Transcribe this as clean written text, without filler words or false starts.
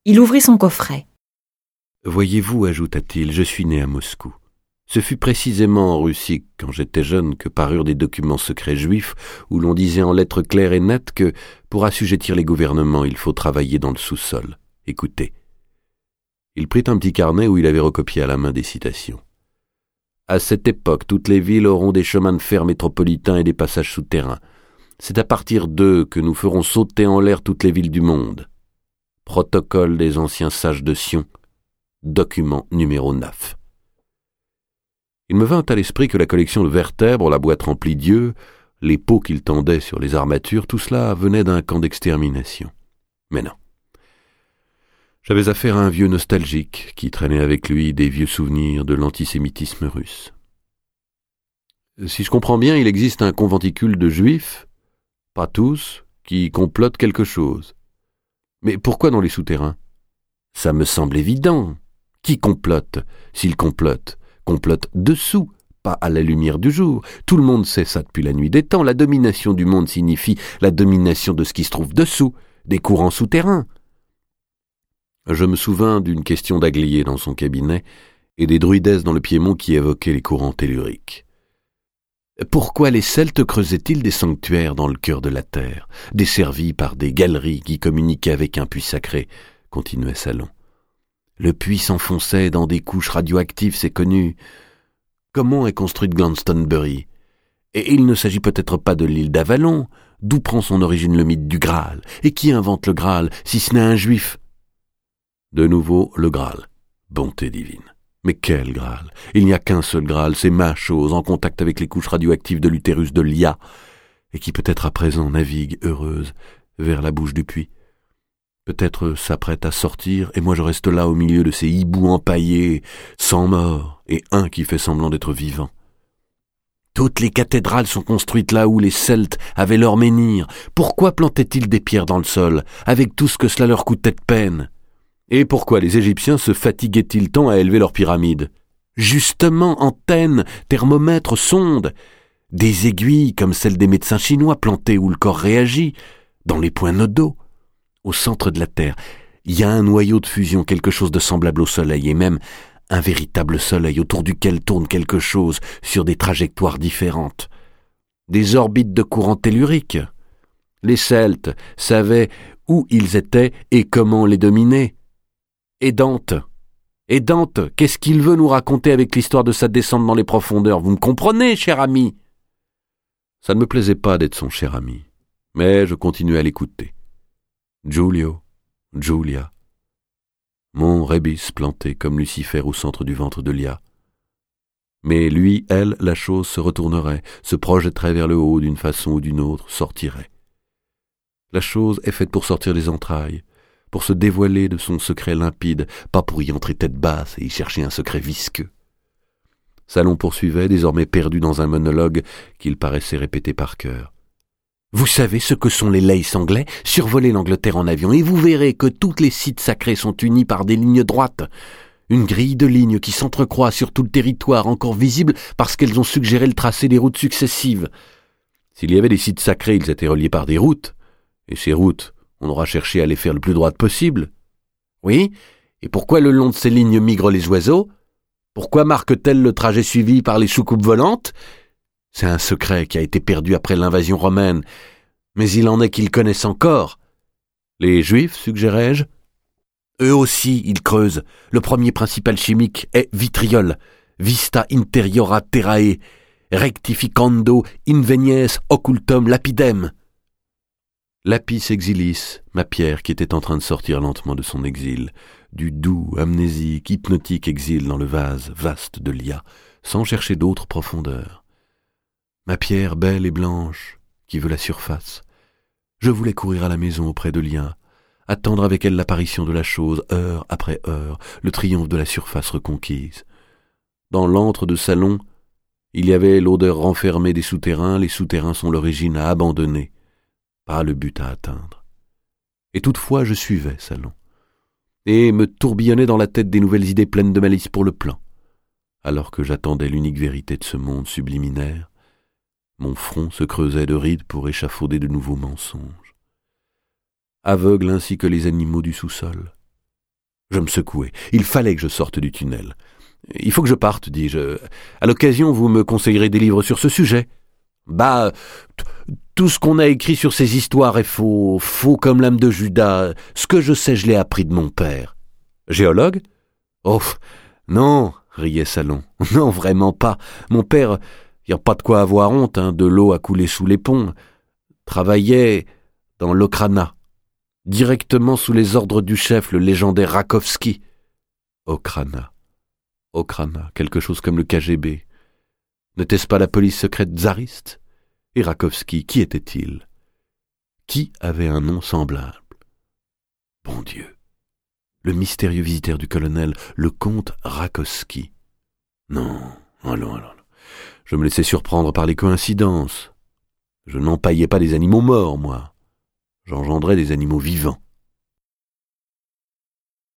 Il ouvrit son coffret. « Voyez-vous, ajouta-t-il, je suis né à Moscou. Ce fut précisément en Russie, quand j'étais jeune, que parurent des documents secrets juifs où l'on disait en lettres claires et nettes que, pour assujettir les gouvernements, il faut travailler dans le sous-sol. Écoutez. » Il prit un petit carnet où il avait recopié à la main des citations. « À cette époque, toutes les villes auront des chemins de fer métropolitains et des passages souterrains. C'est à partir d'eux que nous ferons sauter en l'air toutes les villes du monde. Protocole des anciens sages de Sion. Document numéro 9. » Il me vint à l'esprit que la collection de vertèbres, la boîte remplie d'yeux, les pots qu'il tendait sur les armatures, tout cela venait d'un camp d'extermination. Mais non. J'avais affaire à un vieux nostalgique qui traînait avec lui des vieux souvenirs de l'antisémitisme russe. Si je comprends bien, il existe un conventicule de juifs, pas tous, qui complotent quelque chose. Mais pourquoi dans les souterrains? Ça me semble évident. Qui complote? S'il complote dessous, pas à la lumière du jour. Tout le monde sait ça depuis la nuit des temps. La domination du monde signifie la domination de ce qui se trouve dessous, des courants souterrains. Je me souvins d'une question d'Aglier dans son cabinet et des druidesses dans le Piémont qui évoquaient les courants telluriques. Pourquoi les Celtes creusaient-ils des sanctuaires dans le cœur de la terre, desservis par des galeries qui communiquaient avec un puits sacré, continuait Salon. Le puits s'enfonçait dans des couches radioactives, c'est connu. Comment est construite Glastonbury? Et il ne s'agit peut-être pas de l'île d'Avalon. D'où prend son origine le mythe du Graal? Et qui invente le Graal, si ce n'est un juif? De nouveau, le Graal. Bonté divine. Mais quel Graal? Il n'y a qu'un seul Graal, c'est ma chose, en contact avec les couches radioactives de l'utérus de Lia, et qui peut-être à présent navigue, heureuse, vers la bouche du puits. Peut-être s'apprête à sortir, et moi je reste là au milieu de ces hiboux empaillés, sans mort, et un qui fait semblant d'être vivant. Toutes les cathédrales sont construites là où les Celtes avaient leur menhir. Pourquoi plantaient-ils des pierres dans le sol, avec tout ce que cela leur coûtait de peine? Et pourquoi les Égyptiens se fatiguaient-ils tant à élever leurs pyramides? Justement, antennes, thermomètres, sondes, des aiguilles comme celles des médecins chinois plantées où le corps réagit, dans les points nodaux. Au centre de la Terre, il y a un noyau de fusion, quelque chose de semblable au Soleil, et même un véritable Soleil autour duquel tourne quelque chose sur des trajectoires différentes. Des orbites de courant tellurique. Les Celtes savaient où ils étaient et comment les dominer. Et Dante, qu'est-ce qu'il veut nous raconter avec l'histoire de sa descente dans les profondeurs? Vous me comprenez, cher ami? Ça ne me plaisait pas d'être son cher ami, mais je continuais à l'écouter. Giulio, Giulia, mon rébis planté comme Lucifer au centre du ventre de Lia. Mais lui, elle, la chose se retournerait, se projetterait vers le haut d'une façon ou d'une autre, sortirait. La chose est faite pour sortir des entrailles, pour se dévoiler de son secret limpide, pas pour y entrer tête basse et y chercher un secret visqueux. Salon poursuivait, désormais perdu dans un monologue qu'il paraissait répéter par cœur. Vous savez ce que sont les Lays anglais? Survolez l'Angleterre en avion et vous verrez que tous les sites sacrés sont unis par des lignes droites. Une grille de lignes qui s'entrecroît sur tout le territoire, encore visible parce qu'elles ont suggéré le tracé des routes successives. S'il y avait des sites sacrés, ils étaient reliés par des routes. Et ces routes, on aura cherché à les faire le plus droites possible. Oui, et pourquoi le long de ces lignes migrent les oiseaux? Pourquoi marquent-elles le trajet suivi par les soucoupes volantes? C'est un secret qui a été perdu après l'invasion romaine, mais il en est qu'ils connaissent encore. Les Juifs, suggérais-je? Eux aussi, ils creusent. Le premier principal chimique est vitriol, vista interiora terrae, rectificando invenies occultum lapidem. Lapis exilis, ma pierre qui était en train de sortir lentement de son exil, du doux, amnésique, hypnotique exil dans le vase vaste de Lia, sans chercher d'autre profondeur. Ma pierre belle et blanche, qui veut la surface. Je voulais courir à la maison auprès de Lia, attendre avec elle l'apparition de la chose, heure après heure, le triomphe de la surface reconquise. Dans l'antre de Salon, il y avait l'odeur renfermée des souterrains, les souterrains sont l'origine à abandonner, pas le but à atteindre. Et toutefois je suivais Salon, et me tourbillonnais dans la tête des nouvelles idées pleines de malice pour le plan. Alors que j'attendais l'unique vérité de ce monde subliminaire, mon front se creusait de rides pour échafauder de nouveaux mensonges. Aveugle ainsi que les animaux du sous-sol, Je me secouai. Il fallait que je sorte du tunnel. « Il faut que je parte, dis-je. À l'occasion, vous me conseillerez des livres sur ce sujet. » Bah, tout ce qu'on a écrit sur ces histoires est faux, faux comme l'âme de Judas. Ce que je sais, je l'ai appris de mon père. Géologue? Oh, non, riait Salon. Non, vraiment pas. Mon père, y a pas de quoi avoir honte, de l'eau à couler sous les ponts. Travaillait dans l'Okhrana, directement sous les ordres du chef, le légendaire Rakovski. Okhrana, quelque chose comme le KGB. N'était-ce pas la police secrète tsariste? Et Rakovski, qui était-il? Qui avait un nom semblable? Bon Dieu! Le mystérieux visiteur du colonel, le comte Rakovski. Non, allons. Je me laissais surprendre par les coïncidences. Je n'empaillais pas des animaux morts, moi. J'engendrais des animaux vivants.